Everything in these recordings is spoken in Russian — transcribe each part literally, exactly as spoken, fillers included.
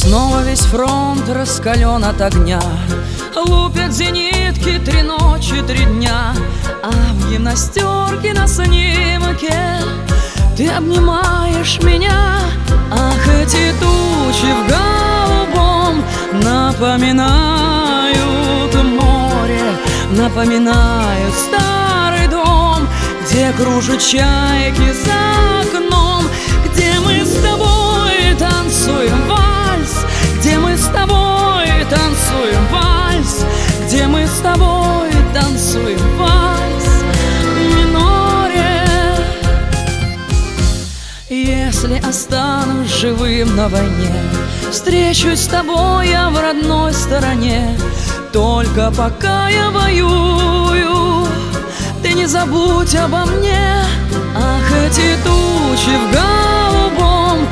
Снова весь фронт раскален от огня, лупят зенитки три ночи, три дня. А в гимнастерке на снимке ты обнимаешь меня. Ах, эти тучи в голубом напоминают море, напоминают старый дом, где кружат чайки за окном, где мы с тобой танцуем вальс, где мы с тобой танцуем вальс, где мы с тобой танцуем вальс в миноре. Если останусь живым на войне, встречусь с тобой я в родной стороне. Только пока я воюю, ты не забудь обо мне. Ах, эти тучи в голубом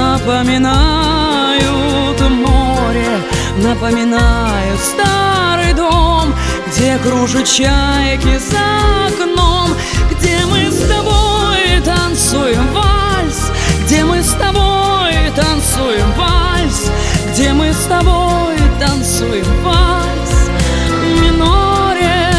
напоминают море, напоминают старый дом, где кружат чайки за окном, где мы с тобой танцуем вальс, где мы с тобой танцуем вальс, где мы с тобой танцуем вальс в миноре.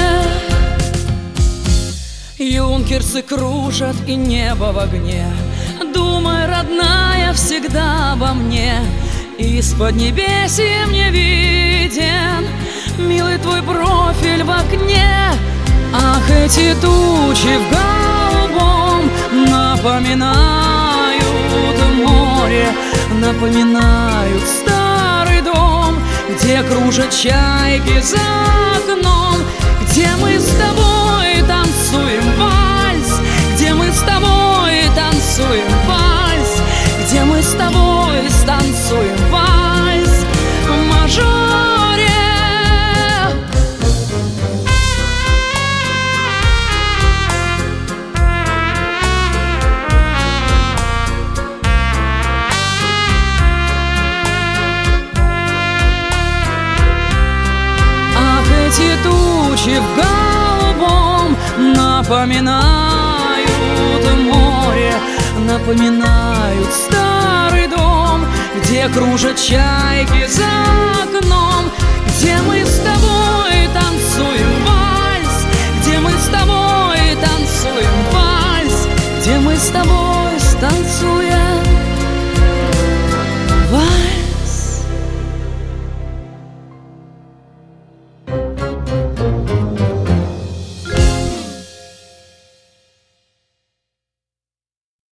Юнкерсы кружат и небо в огне, думай, родная, всегда обо мне. Из-под небесья мне виден милый твой профиль в окне. Ах, эти тучи в голубом напоминают море, напоминают старый дом, где кружат чайки за окном, где мы с тобой танцуем вальс, где мы с тобой танцуем вальс, где мы с тобой станцуем вальс в мажоре. Ах, эти тучи в голубом напоминают море, напоминают старый дом, где кружат чайки за окном, где мы с тобой танцуем вальс, где мы с тобой танцуем вальс, где мы с тобой станцуем